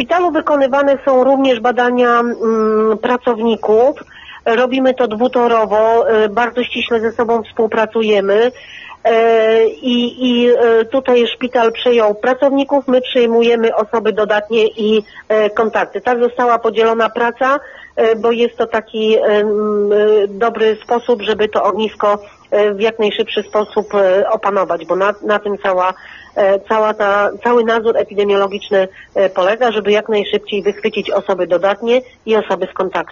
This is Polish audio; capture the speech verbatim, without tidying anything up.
szpitalu wykonywane są również badania mm, pracowników. Robimy to dwutorowo, bardzo ściśle ze sobą współpracujemy. I, I tutaj szpital przejął pracowników, my przyjmujemy osoby dodatnie i kontakty. Tak została podzielona praca, bo jest to taki dobry sposób, żeby to ognisko w jak najszybszy sposób opanować, bo na, na tym cała, cała ta, cały nadzór epidemiologiczny polega, żeby jak najszybciej wychwycić osoby dodatnie i osoby z kontaktu.